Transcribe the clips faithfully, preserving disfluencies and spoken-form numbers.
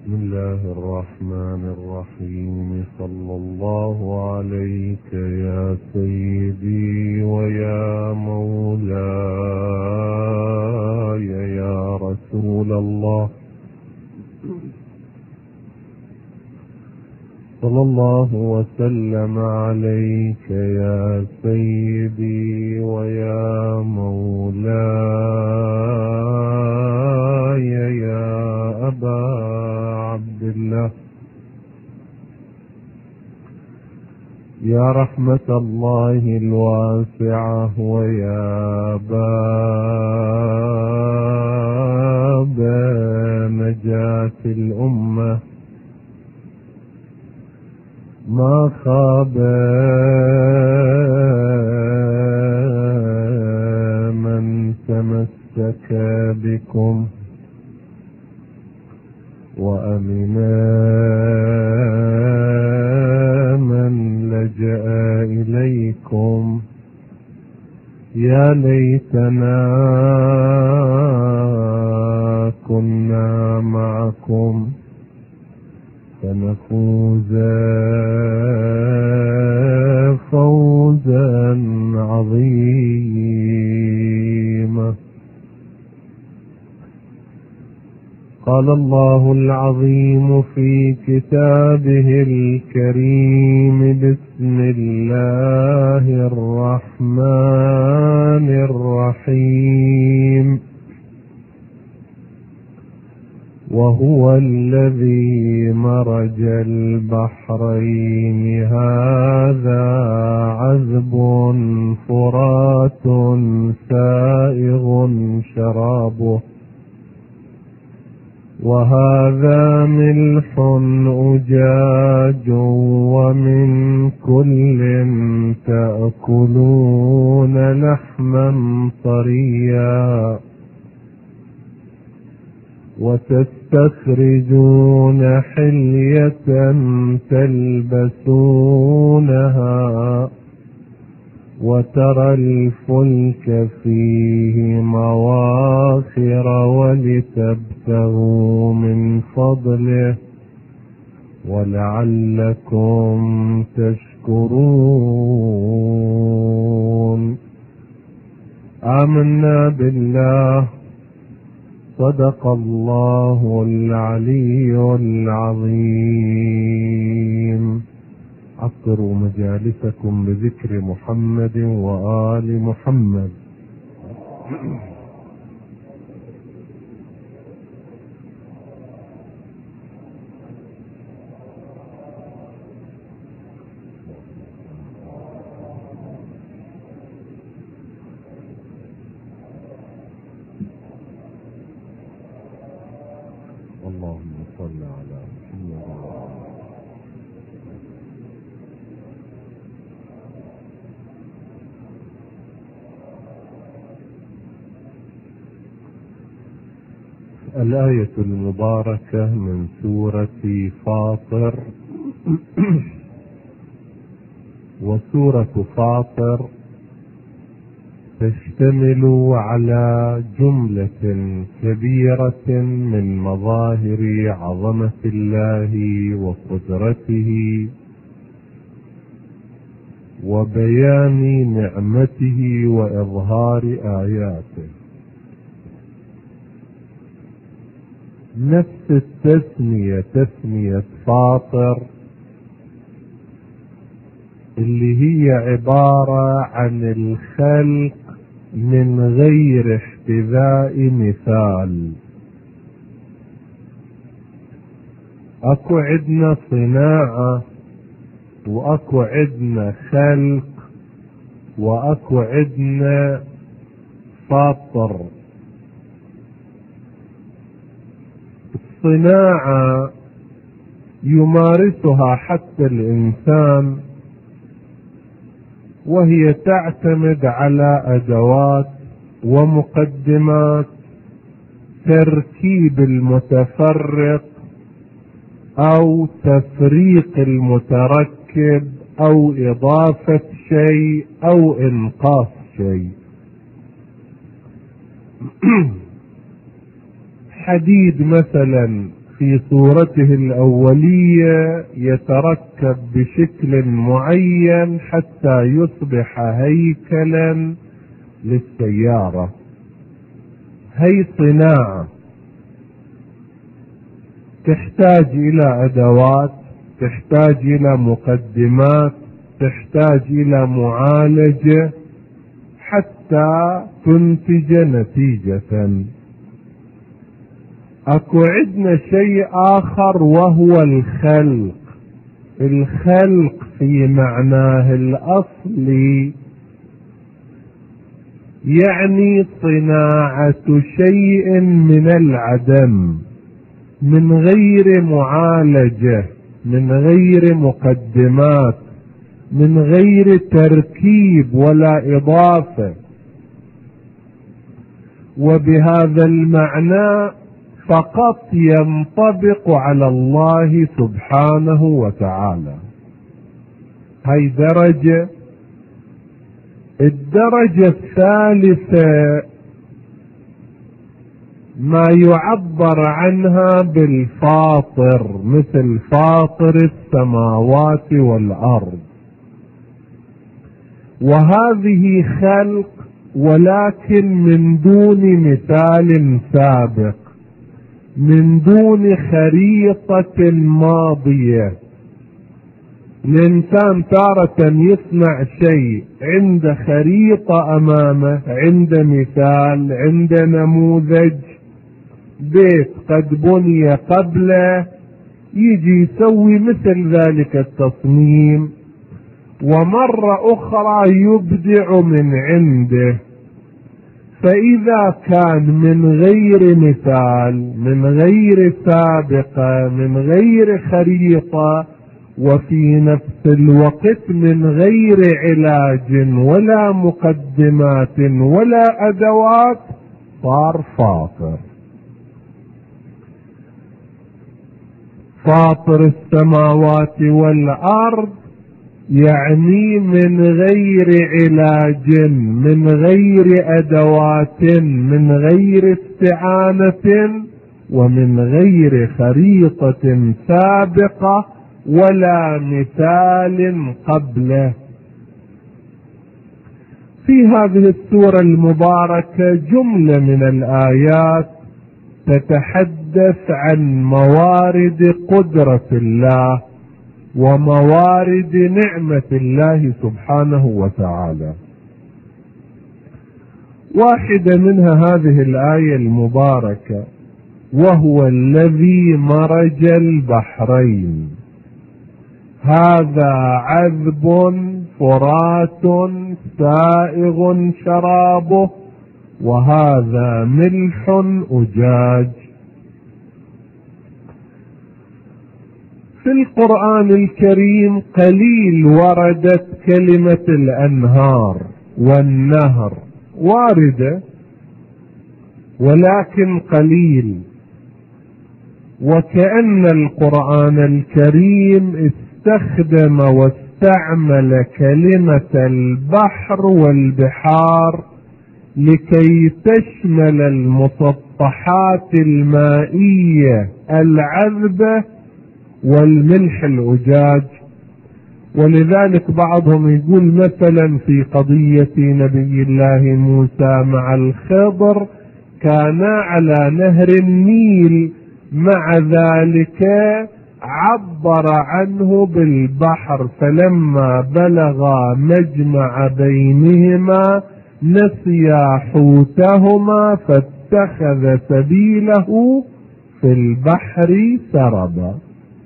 بسم الله الرحمن الرحيم. صلى الله عليك يا سيدي ويا مولاي يا رسول الله. صلى الله وسلم عليك يا سيدي ويا مولاي يا أبا عبد الله. يا رحمة الله الواسعة ويا باب نجاة الأمة، ما خاب من تمسك بكم وأمنا من لجأ إليكم. يا ليتنا كنا معكم فنفوز فوزا عظيما. قال الله العظيم في كتابه الكريم: بسم الله الرحمن الرحيم. وهو الذي مرج البحرين هذا عذب فرات سائغ شرابه وهذا ملح أجاج ومن كل تأكلون لحما طريا وتستخرجون حلية تلبسونها وترى الفلك فيه مواخر ولتبتغوا من فضله ولعلكم تشكرون. آمنا بالله. صدق الله العلي العظيم. عطروا مجالسكم بذكر محمد وآل محمد. اللهم صل على محمد. الآية المباركة من سورة فاطر. وسورة فاطر تشتمل على جملة كبيرة من مظاهر عظمة الله وقدرته وبيان نعمته وإظهار آياته. نفس التسمية تسمية فاطر اللي هي عبارة عن الخلق من غير احتذاء مثال. اكو عدنا صناعة واكو عدنا خلق واكو عدنا فاطر. الصناعة يمارسها حتى الإنسان وهي تعتمد على أدوات ومقدمات تركيب المتفرق أو تفريق المتركب أو إضافة شيء أو إنقاص شيء. حديد مثلا في صورته الأولية يتركب بشكل معين حتى يصبح هيكلا للسيارة. هي صناعة تحتاج إلى أدوات، تحتاج إلى مقدمات، تحتاج إلى معالجة حتى تنتج نتيجة. اكو عندنا شيء اخر وهو الخلق. الخلق في معناه الاصلي يعني صناعة شيء من العدم، من غير معالجة، من غير مقدمات، من غير تركيب ولا اضافة. وبهذا المعنى فقط ينطبق على الله سبحانه وتعالى. هاي درجة. الدرجة الثالثة ما يعبر عنها بالفاطر، مثل فاطر السماوات والأرض، وهذه خلق ولكن من دون مثال سابق، من دون خريطة ماضية. الإنسان تارة يصنع شيء عند خريطة أمامه، عند مثال، عند نموذج، بيت قد بني قبله، يجي يسوي مثل ذلك التصميم، ومرة أخرى يبدع من عنده. فإذا كان من غير مثال، من غير سابقة، من غير خريطة، وفي نفس الوقت من غير علاج ولا مقدمات ولا أدوات، صار فاطر. فاطر السماوات والأرض يعني من غير علاج، من غير أدوات، من غير استعانة، ومن غير خريطة سابقة ولا مثال قبله. في هذه السورة المباركة جملة من الآيات تتحدث عن موارد قدرة الله وموارد نعمة الله سبحانه وتعالى. واحدة منها هذه الآية المباركة: وهو الذي مرج البحرين، هذا عذب فرات سائغ شرابه وهذا ملح أجاج. في القرآن الكريم قليل وردت كلمة الأنهار والنهر، واردة ولكن قليل، وكأن القرآن الكريم استخدم واستعمل كلمة البحر والبحار لكي تشمل المسطحات المائية العذبة والملح الأجاج. ولذلك بعضهم يقول مثلا في قضية نبي الله موسى مع الخضر كانا على نهر النيل، مع ذلك عبر عنه بالبحر، فلما بلغا مجمع بينهما نسيا حوتهما فاتخذ سبيله في البحر سربا.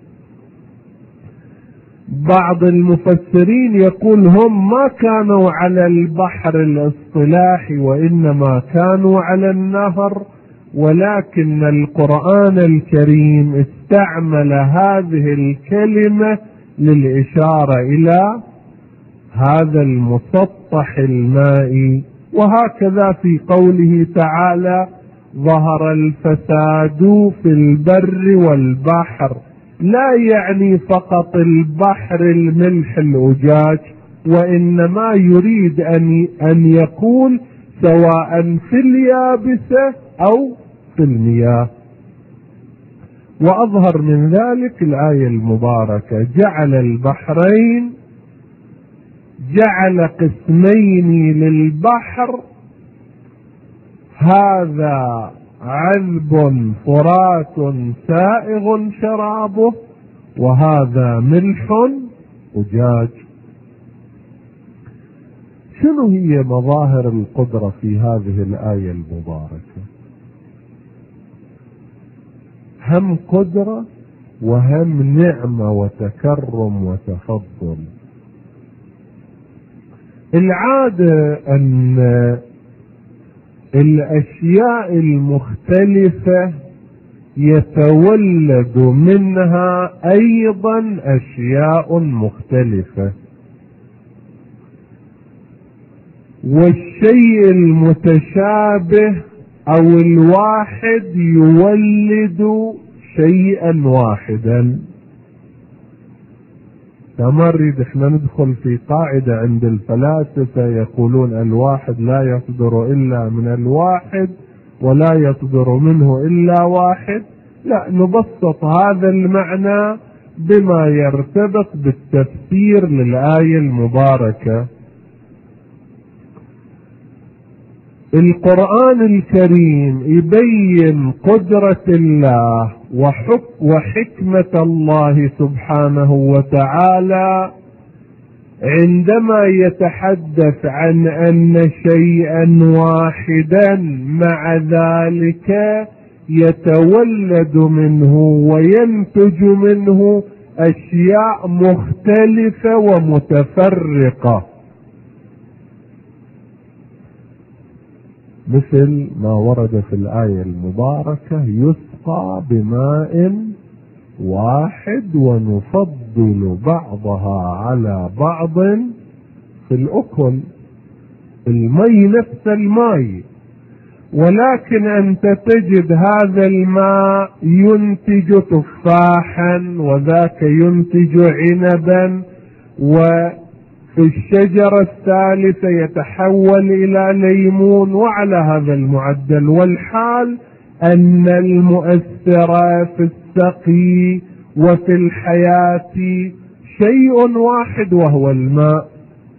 بعض المفسرين يقول هم ما كانوا على البحر الاصطلاحي وإنما كانوا على النهر، ولكن القرآن الكريم استعمل هذه الكلمة للإشارة إلى هذا المسطح المائي. وهكذا في قوله تعالى: ظهر الفساد في البر والبحر، لا يعني فقط البحر الملح الأجاج، وإنما يريد أن أن يقول سواء في اليابسة أو في المياه. وأظهر من ذلك الآية المباركة: جعل البحرين، جعل قسمين للبحر، هذا عذب فرات سائغ شرابه وهذا ملح أجاج. شنو هي مظاهر القدرة في هذه الآية المباركة؟ هم قدرة وهم نعمة وتكرم وتفضل. العادة أن الأشياء المختلفة يتولد منها أيضا أشياء مختلفة، والشيء المتشابه أو الواحد يولد شيئا واحدا. فما نريد احنا ندخل في قاعدة عند الفلاسفة يقولون الواحد لا يصدر إلا من الواحد ولا يصدر منه إلا واحد. لا، نبسط هذا المعنى بما يرتبط بالتفسير للآية المباركة. القرآن الكريم يبين قدرة الله وحكمة الله سبحانه وتعالى عندما يتحدث عن أن شيئا واحدا مع ذلك يتولد منه وينتج منه أشياء مختلفة ومتفرقة، مثل ما ورد في الآية المباركة: يسقى بماء واحد ونفضل بعضها على بعض في الأكل. المي نفس الماء، ولكن أنت تجد هذا الماء ينتج تفاحا وذاك ينتج عنبا، وفي الشجرة الثالثة يتحول إلى ليمون، وعلى هذا المعدل. والحال أن المؤثر في السقي وفي الحياة شيء واحد وهو الماء.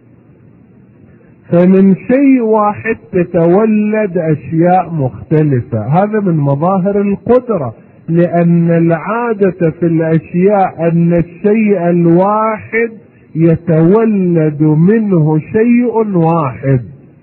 فمن شيء واحد تتولد أشياء مختلفة. هذا من مظاهر القدرة، لأن العادة في الأشياء أن الشيء الواحد يتولد منه شيء واحد.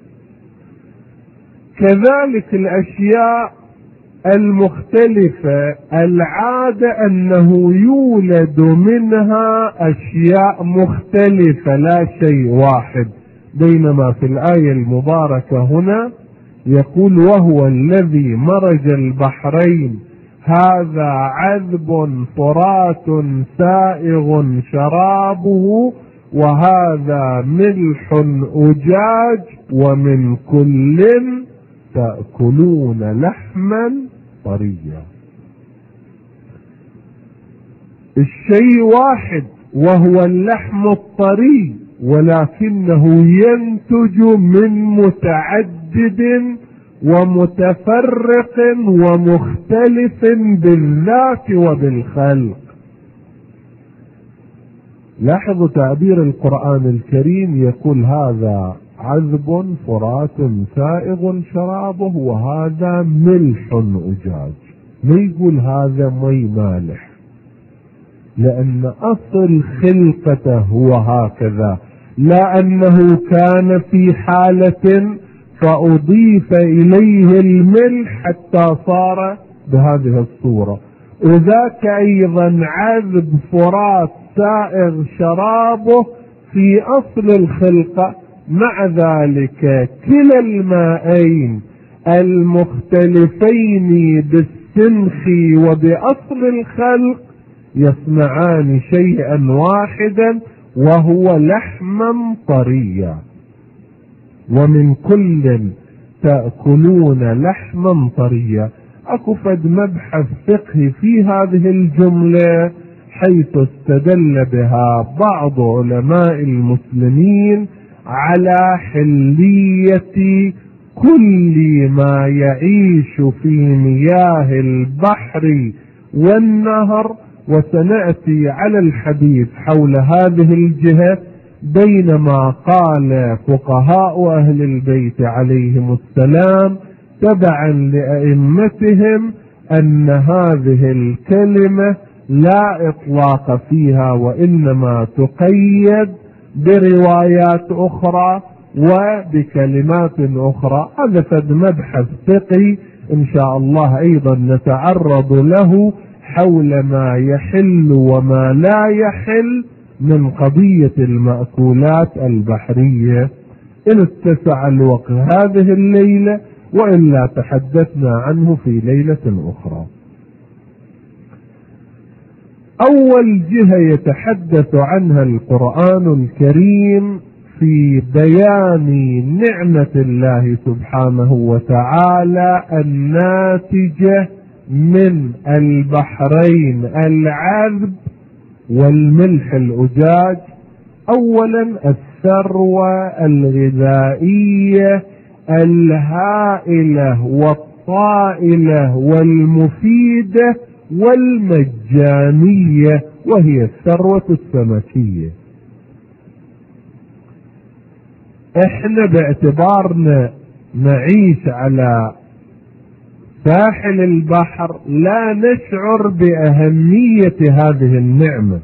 كذلك الأشياء المختلفة العادة أنه يولد منها أشياء مختلفة لا شيء واحد، بينما في الآية المباركة هنا يقول: وهو الذي مرج البحرين هذا عذب فرات سائغ شرابه وهذا ملح أجاج ومن كل تأكلون لحما طريا. الشيء واحد وهو اللحم الطري، ولكنه ينتج من متعدد ومتفرق ومختلف بالذات وبالخلق. لاحظوا تعبير القرآن الكريم، يقول: هذا عذب فرات سائغ شرابه وهذا ملح أجاج. ما يقول هذا مي مالح، لأن أصل خلقته هو هكذا، لا أنه كان في حالة فأضيف إليه الملح حتى صار بهذه الصورة. وذاك أيضا عذب فرات سائغ شرابه في أصل الخلقة. مع ذلك كلا الماءين المختلفين بالسنخ وبأصل الخلق يصنعان شيئا واحدا وهو لحما طريا. ومن كل تأكلون لحما طريا. اكو فد مبحث فقهي في هذه الجملة حيث استدل بها بعض علماء المسلمين على حلية كل ما يعيش في مياه البحر والنهر، وسنأتي على الحديث حول هذه الجهة. بينما قال فقهاء أهل البيت عليهم السلام تبعا لأئمتهم أن هذه الكلمة لا إطلاق فيها، وإنما تقيد بروايات أخرى وبكلمات أخرى. هذا فد مبحث فقهي إن شاء الله أيضا نتعرض له حول ما يحل وما لا يحل من قضية المأكولات البحرية إن اتسع الوقت هذه الليلة، وإلا تحدثنا عنه في ليلة أخرى. أول جهة يتحدث عنها القرآن الكريم في بيان نعمة الله سبحانه وتعالى الناتجة من البحرين العذب والملح الأجاج. أولا الثروة الغذائية الهائلة والطائلة والمفيدة والمجانية، وهي الثروة السمكية. احنا باعتبارنا نعيش على ساحل البحر لا نشعر بأهمية هذه النعمة.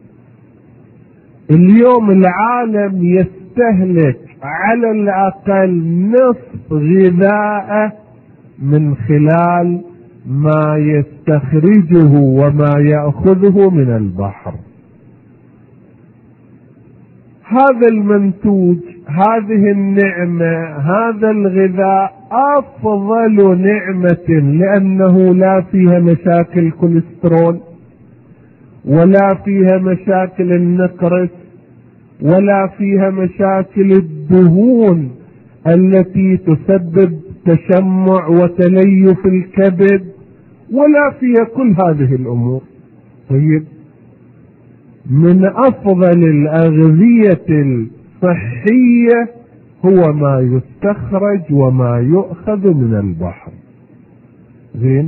اليوم العالم يستهلك على الأقل نصف غذاءه من خلال ما يستخرجه وما يأخذه من البحر. هذا المنتوج، هذه النعمة، هذا الغذاء أفضل نعمة، لأنه لا فيها مشاكل كوليسترول، ولا فيها مشاكل النقرس، ولا فيها مشاكل الدهون التي تسبب تشمع وتليف الكبد، ولا فيها كل هذه الأمور. طيب، من أفضل الأغذية الصحية هو ما يستخرج وما يؤخذ من البحر. زين،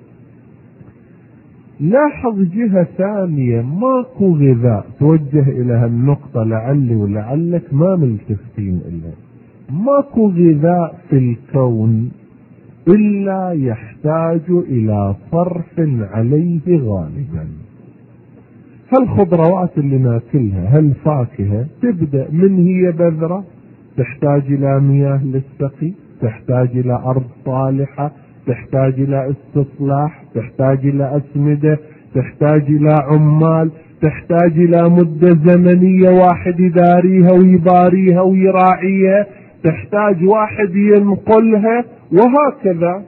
لاحظ جهة ثانية، ماكو غذاء توجه إلى هالنقطة لعلي ولعلك ما ملتفتين إلا ماكو غذاء في الكون إلا يحتاج إلى صرف عليه غالبا. هالخضروات اللي ناكلها، هالفاكهة، تبدأ من هي بذرة تحتاج إلى مياه للسقي، تحتاج إلى أرض صالحة، تحتاج إلى استصلاح، تحتاج إلى أسمدة، تحتاج إلى عمال، تحتاج إلى مدة زمنية واحد يداريها ويباريها ويراعيها، تحتاج واحد ينقلها، وهكذا.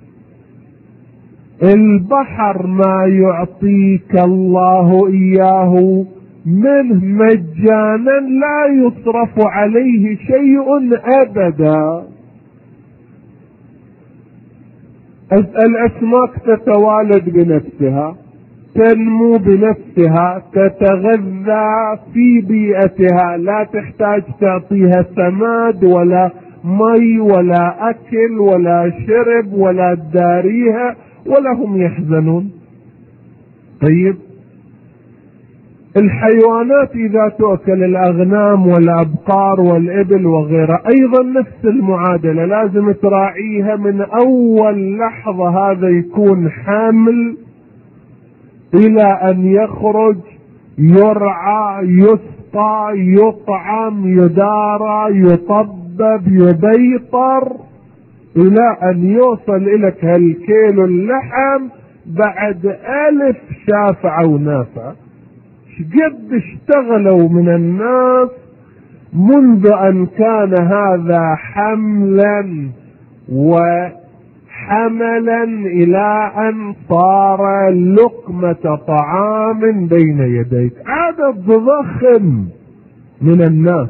البحر ما يعطيك الله إياه منه مجانا، لا يصرف عليه شيء أبدا. الأسماك تتوالد بنفسها، تنمو بنفسها، تتغذى في بيئتها، لا تحتاج تعطيها سماد ولا مي ولا أكل ولا شرب ولا تداريها ولا هم يحزنون. طيب، الحيوانات إذا تؤكل، الأغنام والأبقار والإبل وغيرها، أيضا نفس المعادلة، لازم تراعيها من أول لحظة. هذا يكون حامل إلى أن يخرج، يرعى، يسقى، يطعم، يدارى، يطبب، يبيطر، إلى أن يوصل إليك هالكيلو اللحم بعد ألف شافع ونافع. قد اشتغلوا من الناس منذ أن كان هذا حملا وحملا إلى أن صار لقمة طعام بين يديك. عدد ضخم من الناس،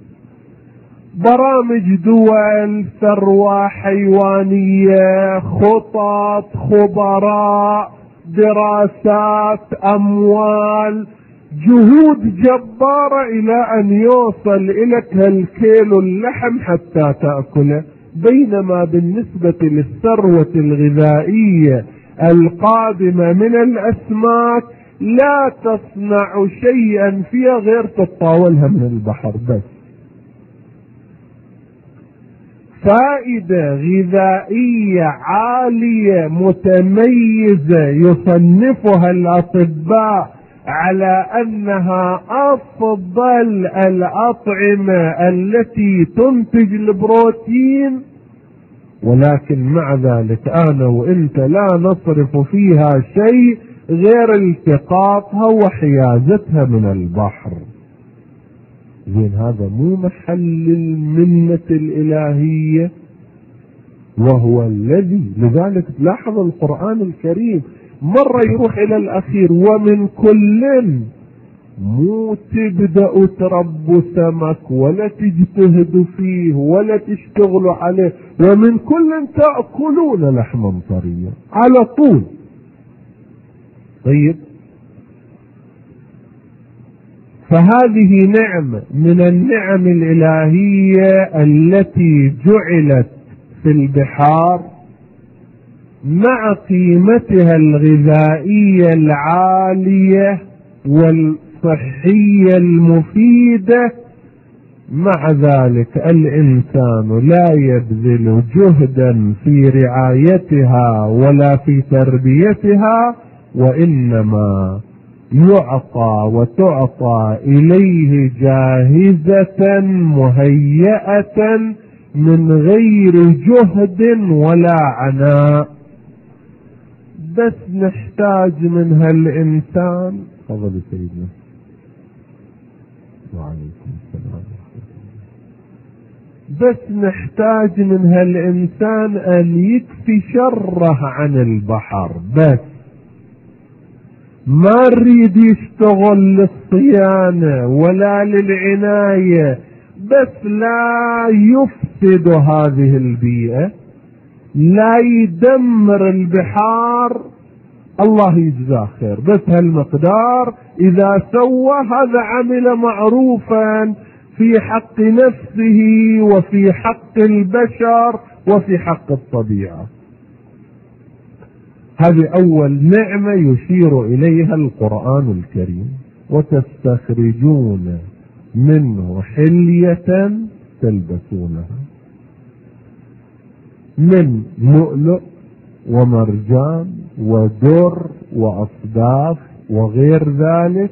برامج دول، ثروة حيوانية، خطط، خبراء، دراسات، أموال، جهود جبارة إلى أن يوصل إليك هالكيلو اللحم حتى تأكله. بينما بالنسبة للثروة الغذائية القادمة من الأسماك لا تصنع شيئا فيها غير تتطاولها من البحر بس. فائدة غذائية عالية متميزة يصنفها الأطباء على أنها أفضل الأطعمة التي تنتج البروتين، ولكن مع ذلك أنا وإنت لا نصرف فيها شيء غير التقاطها وحيازتها من البحر. زين هذا مو محل المنة الإلهية؟ وهو الذي، لذلك تلاحظ القرآن الكريم مرة يروح إلى الأخير ومن كل، مو تبدأوا تربوا سمك ولا تجتهدوا فيه ولا تشتغلوا عليه، ومن كل تأكلون لحما طريا على طول. طيب، فهذه نعمة من النعم الإلهية التي جعلت في البحار مع قيمتها الغذائية العالية والصحية المفيدة. مع ذلك الإنسان لا يبذل جهدا في رعايتها ولا في تربيتها، وإنما يعطى وتعطى إليه جاهزة مهيئة من غير جهد ولا عناء. بس نحتاج من هالإنسان. تفضل سيدنا. وعليكم السلام. بس نحتاج من هالإنسان أن يكفي شره عن البحر بس، ما نريد يشتغل للصيانة ولا للعناية، بس لا يفسد هذه البيئة، لا يدمر البحار، الله يجزاه خير. بس هالمقدار إذا سوى هذا عمل معروفا في حق نفسه وفي حق البشر وفي حق الطبيعة. هذه أول نعمة يشير إليها القرآن الكريم. وتستخرجون منه حلية تلبسونها من لؤلؤ ومرجان ودر وأصداف وغير ذلك،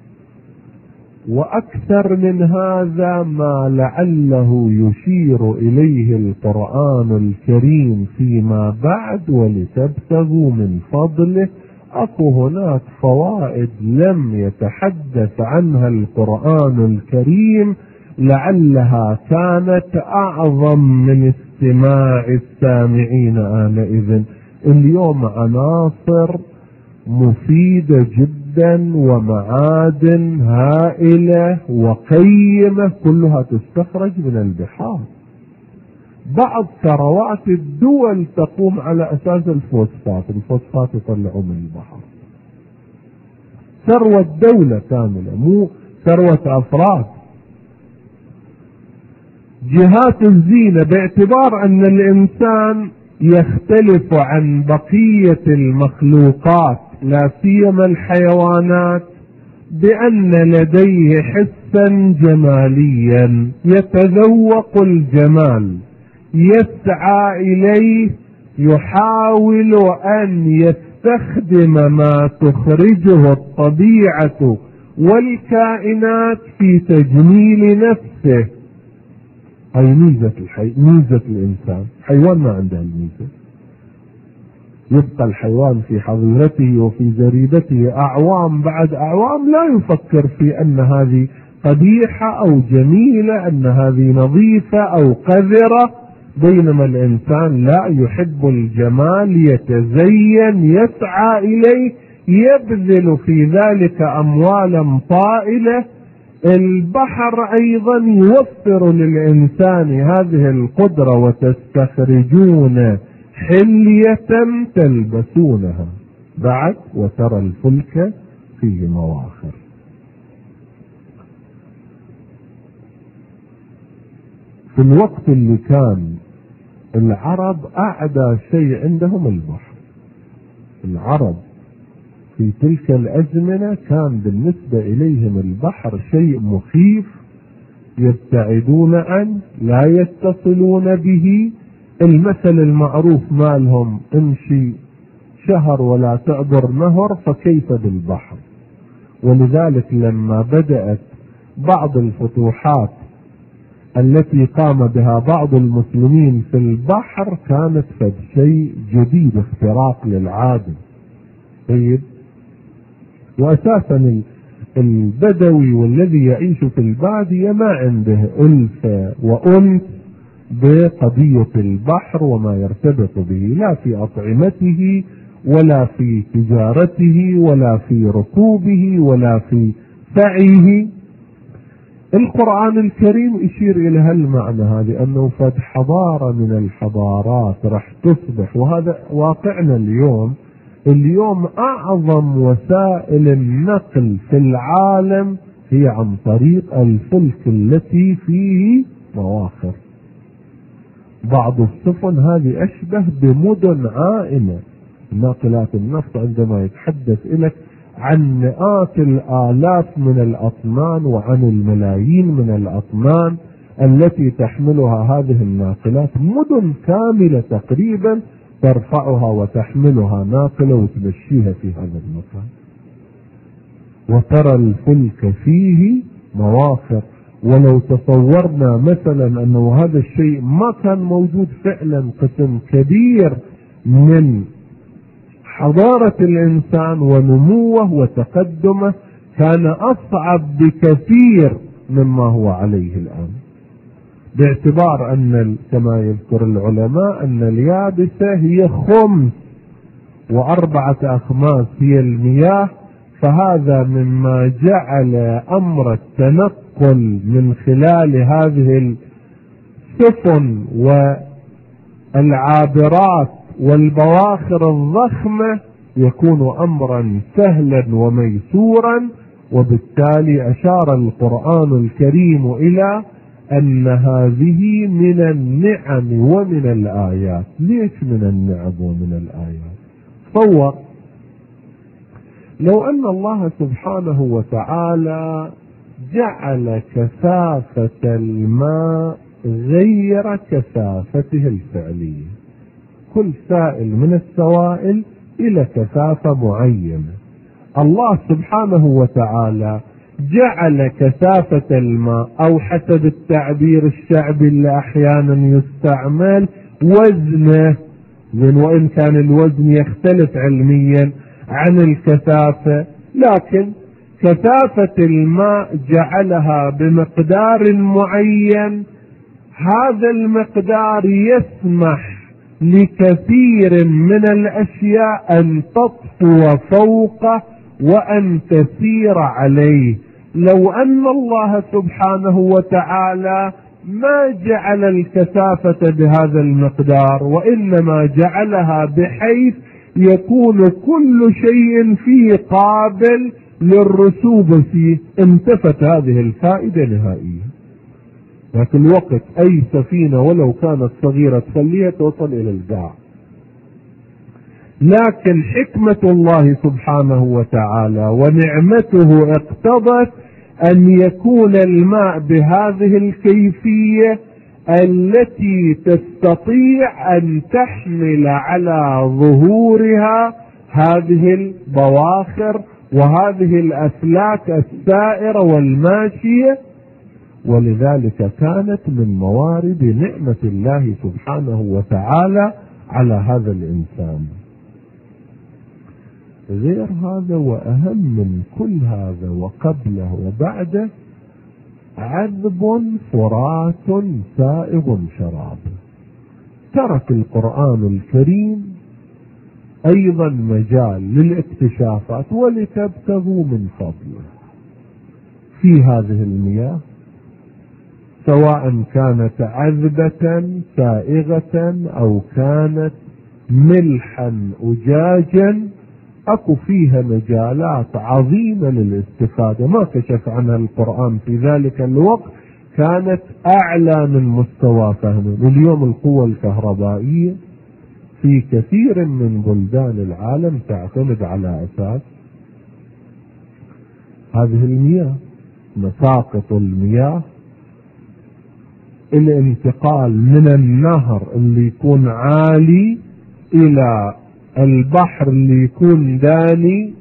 وأكثر من هذا ما لعله يشير إليه القرآن الكريم فيما بعد. ولتبتغوا من فضله، أكو هناك فوائد لم يتحدث عنها القرآن الكريم لعلها كانت أعظم من استماع السامعين آنئذ. اليوم عناصر مفيدة جدا ومعادن هائلة وقيمة كلها تستخرج من البحار. بعض ثروات الدول تقوم على أساس الفوسفات، الفوسفات يطلعوا من البحر. ثروة دولة كاملة مو ثروة أفراد. جهات الزينة، باعتبار أن الإنسان يختلف عن بقية المخلوقات لا سيما الحيوانات بأن لديه حسا جماليا يتذوق الجمال، يسعى إليه، يحاول أن يستخدم ما تخرجه الطبيعة والكائنات في تجميل نفسه. هاي ميزة الحي... ميزة الإنسان. حيوان ما عنده الميزة، يبقى الحيوان في حظيرته وفي زريبته أعوام بعد أعوام لا يفكر في أن هذه قبيحة أو جميلة، أن هذه نظيفة أو قذرة، بينما الإنسان لا، يحب الجمال، يتزين، يسعى إليه، يبذل في ذلك أموالا طائلة. البحر أيضا يوفر للإنسان هذه القدرة. وتستخرجون حلية تلبسونها بعد وترى الفلك فيه مواخر. في الوقت اللي كان العرب أعدى شيء عندهم البحر، العرب في تلك الأزمنة كان بالنسبة إليهم البحر شيء مخيف، يبتعدون عنه، لا يتصلون به. المثل المعروف مالهم امشي شهر ولا تعبر نهر، فكيف بالبحر؟ ولذلك لما بدأت بعض الفتوحات التي قام بها بعض المسلمين في البحر كانت فد شيء جديد، اختراق للعادة. طيب، وأساسا البدوي والذي يعيش في البادية ما عنده ألفة وأنس بقضية البحر وما يرتبط به، لا في أطعمته ولا في تجارته ولا في ركوبه ولا في سعيه. القرآن الكريم يشير إلى هالمعنى هذه، أنه فد حضارة من الحضارات رح تصبح، وهذا واقعنا اليوم. اليوم أعظم وسائل النقل في العالم هي عن طريق الفلك التي فيه مواخر. بعض السفن هذه أشبه بمدن عائمة. ناقلات النفط عندما يتحدث لك عن مئات الآلاف من الأطنان وعن الملايين من الأطنان التي تحملها هذه الناقلات، مدن كاملة تقريبا ترفعها وتحملها ناقلة وتمشيها في هذا المكان، وترى الفلك فيه مواخر. ولو تصورنا مثلا أنه هذا الشيء ما كان موجود فعلا، قسم كبير من حضارة الإنسان ونموه وتقدمه كان أصعب بكثير مما هو عليه الآن، باعتبار أن كما يذكر العلماء أن اليابسة هي خمس وأربعة أخماس هي المياه، فهذا مما جعل أمر التنقل من خلال هذه السفن والعابرات والبواخر الضخمة يكون أمرا سهلا وميسورا. وبالتالي أشار القرآن الكريم إلى أن هذه من النعم ومن الآيات. ليش من النعم ومن الآيات؟ تصور لو أن الله سبحانه وتعالى جعل كثافة الماء غير كثافته الفعلية، كل سائل من السوائل إلى كثافة معينة. الله سبحانه وتعالى جعل كثافة الماء، أو حسب التعبير الشعبي اللي أحيانا يستعمل، وزنه، من وإن كان الوزن يختلف علميا عن الكثافة، لكن كثافة الماء جعلها بمقدار معين. هذا المقدار يسمح لكثير من الأشياء أن تطفو فوقه وأن تسير عليه. لو أن الله سبحانه وتعالى ما جعل الكثافة بهذا المقدار، وإنما جعلها بحيث يكون كل شيء فيه قابل للرسوب فيه، انتفت هذه الفائدة نهائيا. لكن الوقت أي سفينة ولو كانت صغيرة تخليها توصل إلى القاع. لكن حكمة الله سبحانه وتعالى ونعمته اقتضت أن يكون الماء بهذه الكيفية التي تستطيع أن تحمل على ظهورها هذه البواخر وهذه الأفلاك السائرة والماشية. ولذلك كانت من موارد نعمة الله سبحانه وتعالى على هذا الإنسان. غير هذا وأهم من كل هذا وقبله وبعده، عذب فرات سائغ شراب. ترك القرآن الكريم أيضا مجال للاكتشافات ولتبتغوا من فضله في هذه المياه، سواء كانت عذبة سائغة أو كانت ملحا أجاجا. أكو فيها مجالات عظيمة للاستفادة ما كشف عنها القرآن في ذلك الوقت، كانت أعلى من مستوى فهمه. اليوم القوة الكهربائية في كثير من بلدان العالم تعتمد على أساس هذه المياه، مساقط المياه، الانتقال من النهر اللي يكون عالي إلى البحر اللي يكون داني،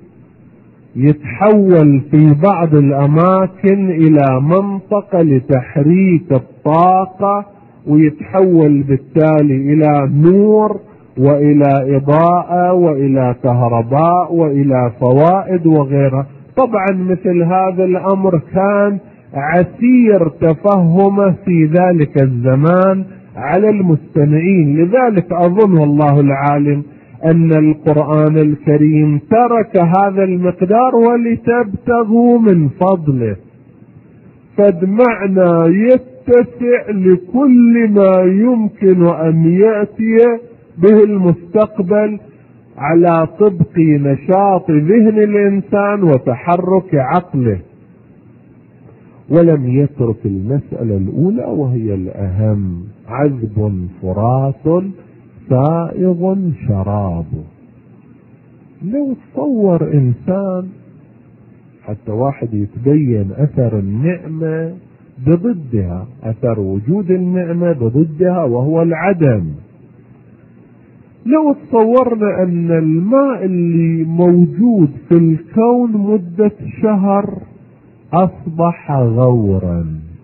يتحول في بعض الأماكن إلى منطقة لتحريك الطاقة، ويتحول بالتالي إلى نور وإلى إضاءة وإلى كهرباء وإلى فوائد وغيرها. طبعا مثل هذا الأمر كان عسير تفهمه في ذلك الزمان على المستمعين، لذلك أظن والله العالم أن القرآن الكريم ترك هذا المقدار ولتبتغوا من فضله، فبمعنى يتسع لكل ما يمكن أن يأتي به المستقبل على طبق نشاط ذهن الإنسان وتحرك عقله، ولم يترك المسألة الأولى وهي الأهم: عذب فرات سائغ شرابه. لو تصور إنسان حتى واحد يتبين أثر النعمة بضدها، أثر وجود النعمة بضدها وهو العدم. لو تصورنا أن الماء اللي موجود في الكون مدة شهر أصبح غورا،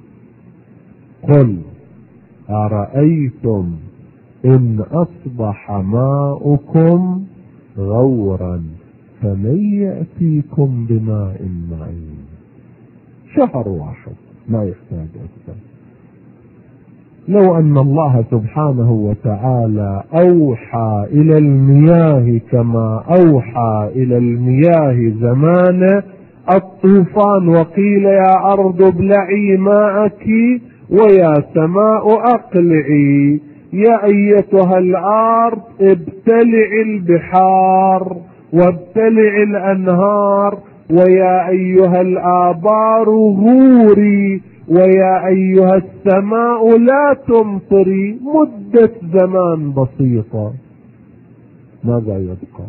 قل أرأيتم إن أصبح ماؤكم غورا فمن يأتيكم بماء معين؟ شهر واحد ما يحتاج أكثر. لو أن الله سبحانه وتعالى أوحى إلى المياه كما أوحى إلى المياه زمان الطوفان، وقيل يا أرض ابلعي ماءك ويا سماء أقلعي، يا أيتها الأرض ابتلعي البحار وابتلعي الأنهار، ويا أيها الآبار غوري، ويا أيها السماء لا تمطري. مدة زمان بسيطة، ماذا يبقى؟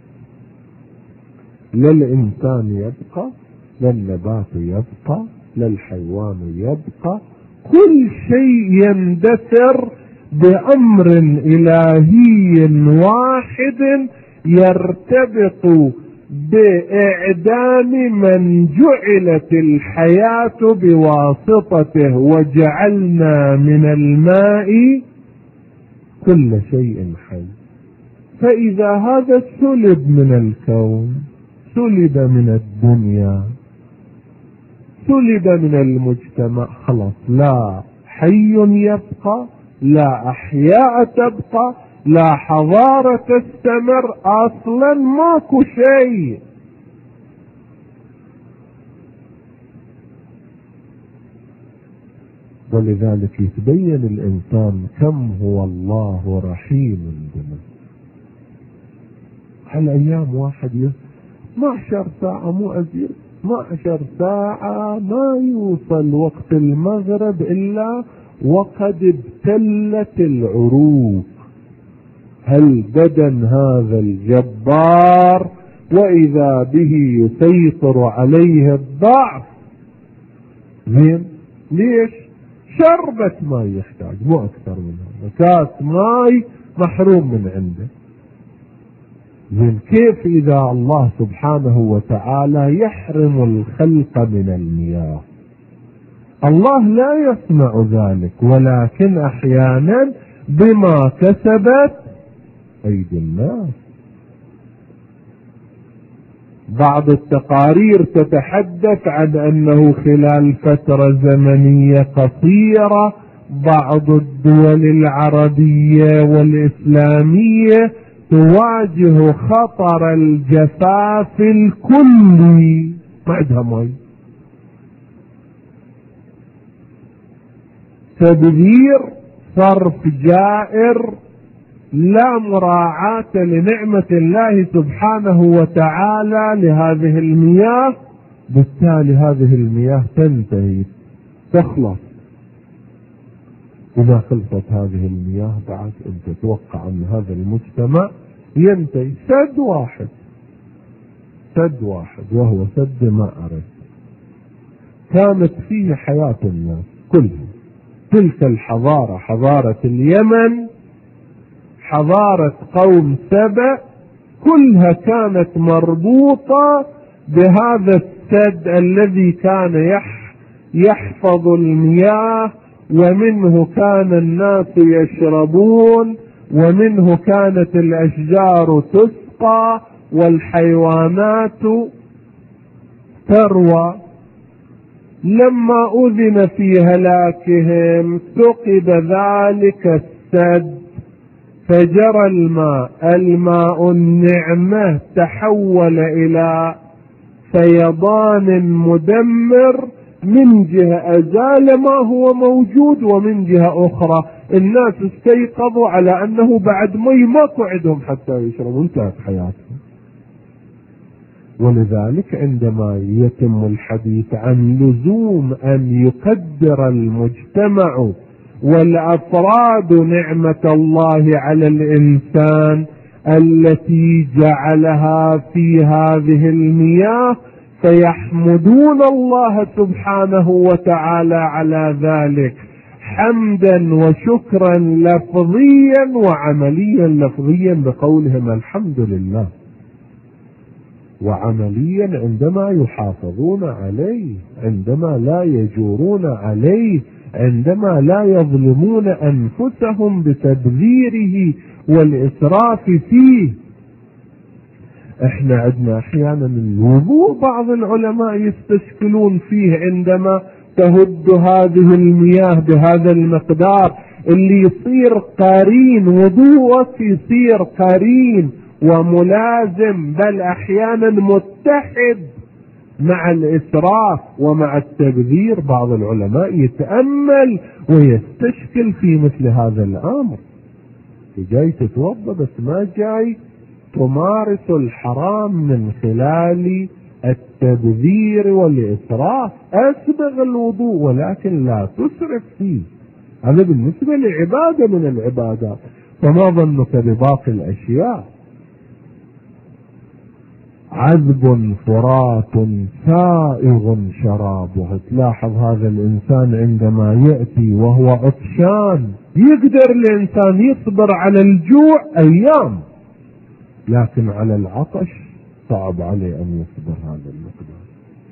لا الإنسان يبقى، لا النبات يبقى، لا الحيوان يبقى، كل شيء يندثر بأمر إلهي واحد يرتبط بإعدام من جعلت الحياة بواسطته، وجعلنا من الماء كل شيء حي. فإذا هذا سلب من الكون، سلب من الدنيا، سلب من المجتمع، خلاص لا حي يبقى، لا أحياء تبقى، لا حضارة تستمر، أصلا ماكو شيء. ولذلك يتبين الإنسان كم هو الله رحيم بنا. هالأيام واحد يقول ما عشر ساعة مو أزيد، ما عشر ساعة ما يوصل وقت المغرب إلا وقد ابتلت العروق. هل بدن هذا الجبار وإذا به يسيطر عليه الضعف؟ زين ليش؟ شربة ماء يحتاج، مو أكثر من هذا، كاس ماء محروم من عنده. زين كيف إذا الله سبحانه وتعالى يحرم الخلق من المياه؟ الله لا يصنع ذلك، ولكن أحيانا بما كسبت أيدي الناس. بعض التقارير تتحدث عن أنه خلال فترة زمنية قصيرة بعض الدول العربية والإسلامية تواجه خطر الجفاف الكلي، ما عندها ماء. تبذير، صرف جائر، لا مراعاة لنعمة الله سبحانه وتعالى لهذه المياه، بالتالي هذه المياه تنتهي، تخلص. إذا خلصت هذه المياه بعد أنت تتوقع أن هذا المجتمع ينتهي. سد واحد، سد واحد وهو سد مأرب كانت فيه حياة الناس كلها. تلك الحضارة، حضارة اليمن، حضارة قوم سبأ، كلها كانت مربوطة بهذا السد الذي كان يحفظ المياه، ومنه كان الناس يشربون، ومنه كانت الأشجار تسقى والحيوانات تروى. لما أذن في هلاكهم ثقب ذلك السد فجرى الماء، الماء النعمة تحول إلى فيضان مدمر، من جهة أزال ما هو موجود، ومن جهة أخرى الناس استيقظوا على أنه بعد مي ماكو عندهم حتى يشربوا، انتهت حياتهم. ولذلك عندما يتم الحديث عن لزوم أن يقدر المجتمع والأفراد نعمة الله على الإنسان التي جعلها في هذه المياه، فيحمدون الله سبحانه وتعالى على ذلك حمدا وشكرا لفظيا وعمليا. لفظيا بقولهم الحمد لله، وعمليا عندما يحافظون عليه، عندما لا يجورون عليه، عندما لا يظلمون أنفسهم بتبذيره والإسراف فيه. احنا عندنا احيانا الوضوء بعض العلماء يستشكلون فيه عندما تهد هذه المياه بهذا المقدار، اللي يصير قارين وضوءك يصير قارين وملازم، بل احيانا متحد مع الاسراف ومع التبذير. بعض العلماء يتأمل ويستشكل في مثل هذا الامر. جاي تتوضا بس ما جاي تمارس الحرام من خلال التبذير والإسراف. أسبغ الوضوء ولكن لا تسرف فيه. هذا بالنسبة لعبادة من العبادات، فما ظنك بباقي الأشياء؟ عذب فرات سائغ شرابه. تلاحظ هذا الإنسان عندما يأتي وهو عطشان، يقدر الإنسان يصبر على الجوع أيام، لكن على العطش صعب عليه أن يصبر هذا المقدار.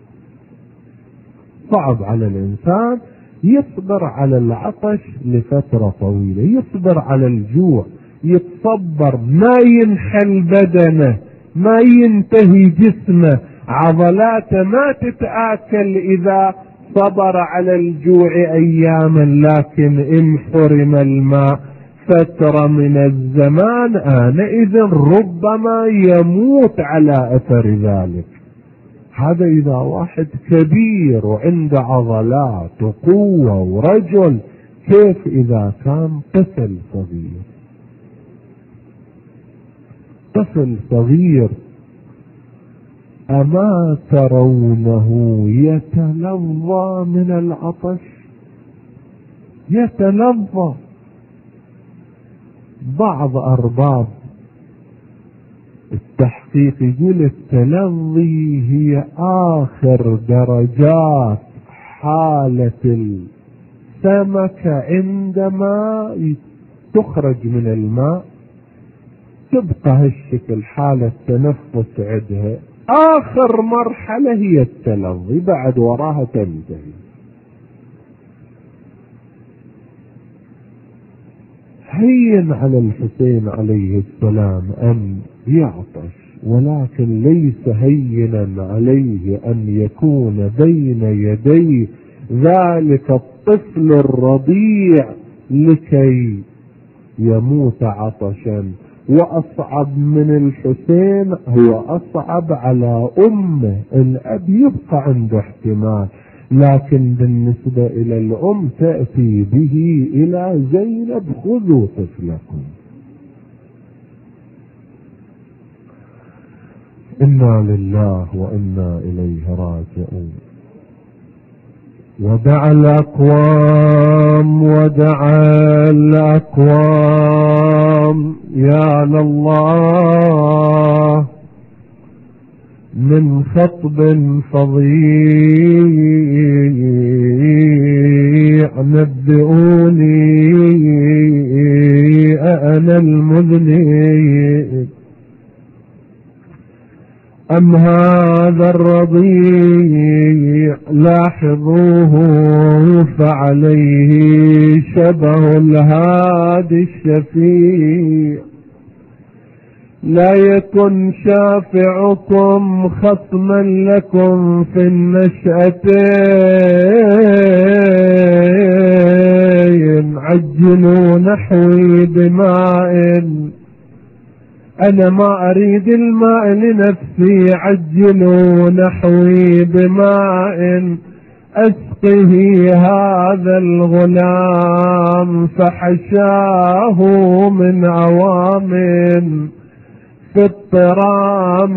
صعب على الإنسان يصبر على العطش لفترة طويلة، يصبر على الجوع، يتصبر، ما ينحل بدنه، ما ينتهي جسمه، عضلاته ما تتآكل إذا صبر على الجوع أياما. لكن إن حرم الماء فترة من الزمان آنئذ ربما يموت على أثر ذلك. هذا إذا واحد كبير وعنده عضلات وقوة ورجل، كيف إذا كان طفل صغير؟ طفل صغير أما ترونه يتلظى من العطش؟ يتلظى. بعض أرباب التحقيق يقول التلظي هي آخر درجات حالة السمكة عندما تخرج من الماء، تبقى هالشكل حالة تنفس عندها. آخر مرحلة هي التلظي، بعد وراها تنتهي. هين على الحسين عليه السلام أن يعطش، ولكن ليس هينا عليه أن يكون بين يدي ذلك الطفل الرضيع لكي يموت عطشا. وأصعب من الحسين هو أصعب على أمه. الأب يبقى عنده احتمال، لكن بالنسبة إلى الأم تأتي به إلى زينب: خذوا طفلكم. إنا لله وإنا إليه راجعون. ودع الأقوام ودع الأقوام يا لله من خطب فظيع نبئوني أنا المذنب أم هذا الرضيع لاحظوه فعليه شبه الهادي الشفيع لا يكن شافعكم خصما لكم في النشأتين عجلوا نحوي بماء أنا ما أريد الماء لنفسي عجلوا نحوي بماء أسقه هذا الغلام فحشاه من عوام في اضطرام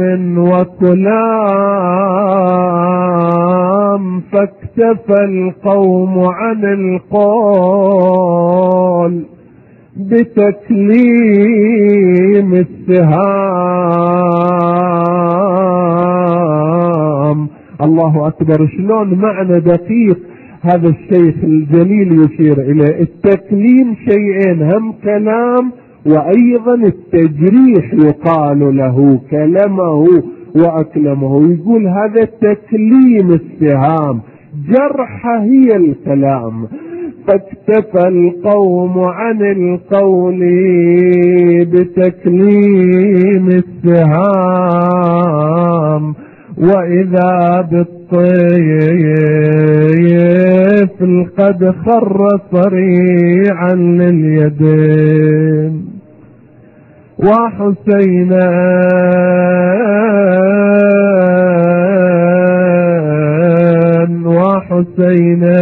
وكلام فاكتفى القوم عن القول بتكليم السهام. الله أكبر، شلون معنى دقيق هذا الشيخ الجليل يشير إليه. التكليم شيئين، هم كلام وأيضا التجريح يقال له كلمه وأكلمه، يقول هذا تكليم السهام، جرح هي الكلام. فاكتفى القوم عن القول بتكليم السهام وإذا بالطيف قد خر صريعا لليدين وحسينا وحسينا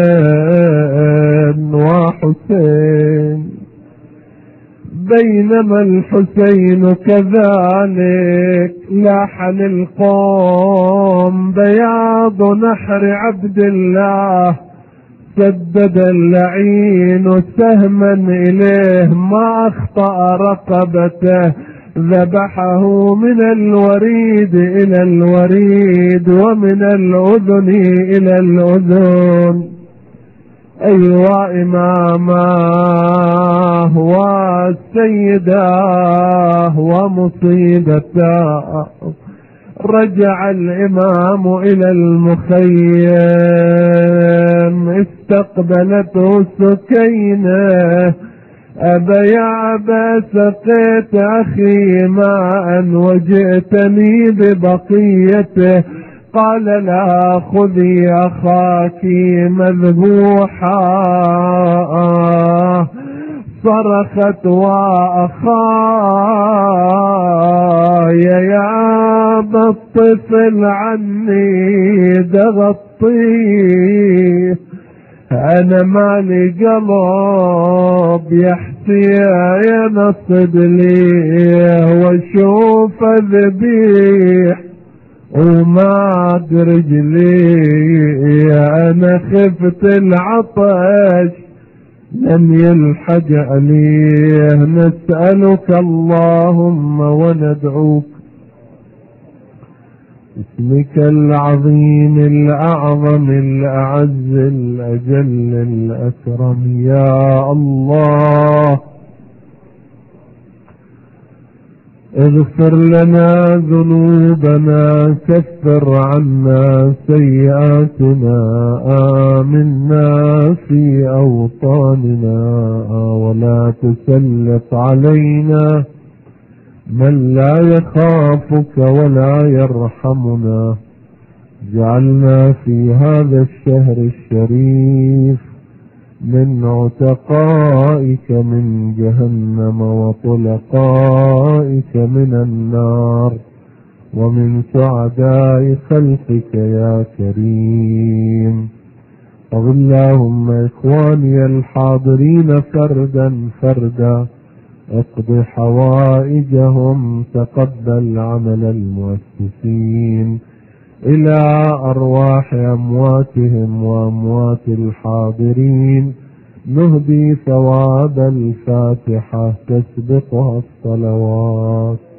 وحسين بينما الحسين كذلك لاح للقوم بياض نحر عبد الله سدد اللعين سهما إليه ما أخطأ رقبته ذبحه من الوريد إلى الوريد ومن الأذن إلى الأذن. أيوا إماماه وسيداه ومصيبتاه رجع الإمام إلى المخيم استقبلته سكينة أبا يا أبا سقيت أخي ماء وجئتني ببقيته قال لا خذي أخاك مذبوحا صرخت وأخاي يا أبا الطفل عني دغطيه أنا مالي قلب يحسي ينصب لي وشوف ذبيح وما رجلي أنا خفت العطش لم يلحق عليه نسألك اللهم وندعوك اسمك العظيم الأعظم الأعز الأجل الأكرم يا الله اغفر لنا ذنوبنا كفر عنا سيئاتنا آمنا في أوطاننا ولا تسلط علينا من لا يخافك ولا يرحمنا. جعلنا في هذا الشهر الشريف من عتقائك من جهنم وطلقائك من النار ومن سعداء خلقك يا كريم. اغفر اللهم إخواني الحاضرين فردا فردا اقض حوائجهم تقبل عمل المؤسسين إلى أرواح أمواتهم وأموات الحاضرين نهدي ثواب الفاتحة تسبقها الصلوات.